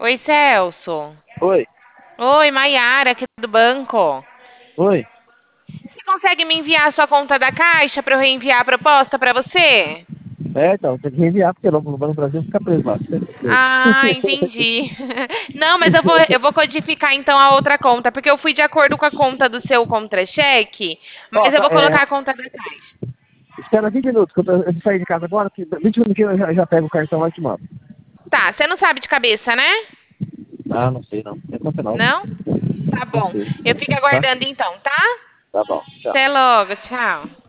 Oi, Celso. Oi, Oi, Maiara, aqui do banco. oi. Você consegue me enviar a sua conta da Caixa para eu reenviar a proposta para você? É, então, tem que reenviar, porque o Banco do Brasil fica preso lá. Ah, entendi. Não, mas eu vou codificar então a outra conta, porque eu fui de acordo com a conta do seu contra-cheque, Ó, mas eu tá, vou colocar a conta da Caixa. espera 20 minutos, que eu saí de casa agora, que 20 minutos eu já pego o cartão lá e te mando. Tá, você não sabe de cabeça, né? Ah, não sei não. É conta não. Não? Tá Não bom. sei. Eu fico Tá? aguardando então, tá? Tá bom. Tchau. Até logo, tchau.